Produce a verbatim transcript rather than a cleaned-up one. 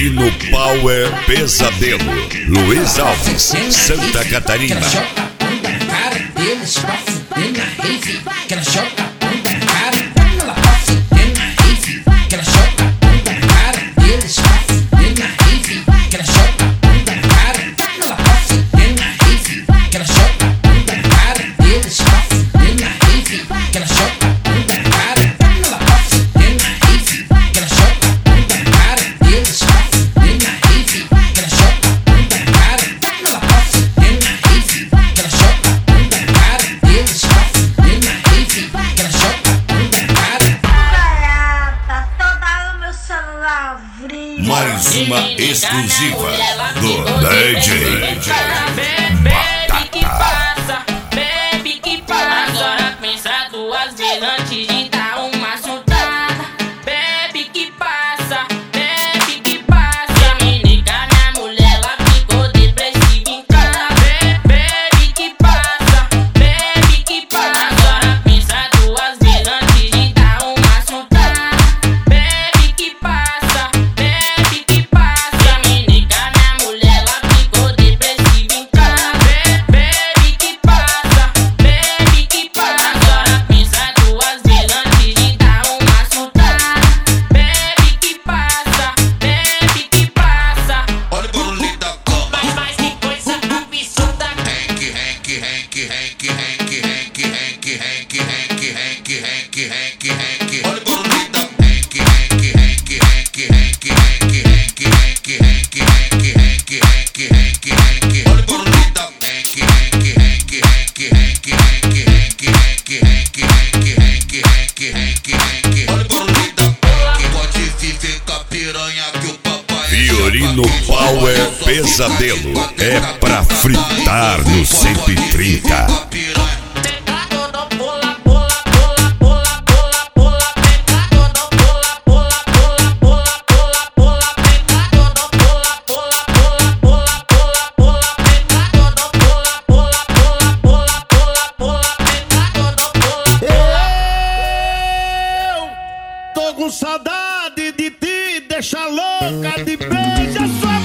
Fiorino Power Pesadelo, Luiz Alves, Santa Catarina. Que ela joga a bunda na cara deles pra fuder na rave. Que ela joga a bunda na cara dela pra fuder na rave. Que ela joga a bunda na cara deles pra fuder na rave. Que ela joga a bunda na cara dela pra fuder na rave. Que ela joga a bunda na cara deles pra fuder na rave. Que ela joga a bunda na cara dela pra fuder na rave. Que ela joga a bunda na cara deles pra fuder na rave. Que ela joga a bunda na cara dela pra fuder na rave. Que ela joga a bunda na cara deles pra fuder na rave. Que ela joga a bunda na cara. Tá toda hora meu celular frio. Mais uma exclusiva do D J Bebe que passa, bebe que passa. Agora pensa duas vezes antes de dar uma chutada. Bebe que passa, bebe que passa. Dominica, minha mulher, ela ficou depressiva em casa. Bebe que passa, bebe que passa. Agora pensa duas vezes antes de dar uma chutada. Bebe que passa, bebe que passa. Dominica, minha mulher, ela ficou depressiva em casa. Bebe que passa, bebe que passa. Agora pensa duas vezes antes de dar uma chutada. Bebe que passa, bebe que passa. Olha o barulho da copa. Mas mais que coisa absurda. Hank, Hank, Hank, Hank, Hank, Hank, Hank, Hank, Hank, Hank, Hank, Hank, Hank. Olha o barulho da Hank, Hank, Hank, Hank, Hank, Hank, Hank, Hank, Hank, Hank, Hank, Hank, Hank, Hank. Olha o barulho da Hank, Hank, Hank, Hank, Hank, Hank, Hank, Hank, Hank, Hank, Hank, Hank, Hank. Olha o barulho da Hank. Pode viver com a piranha que o papai. Fiorino Power Pesadelo, é pra fritar no cento e trinta. Teclado do pula, pula, pula, pula, pula, pula. Teclado do pula, pula, pula, pula, pula, pula. Teclado do pula, pula, pula, pula, pula, pula. Teclado do pula, pula, pula, pula, pula, pula. Teclado do pula, pula. Eu tô com saudade de te deixar louca de beija só.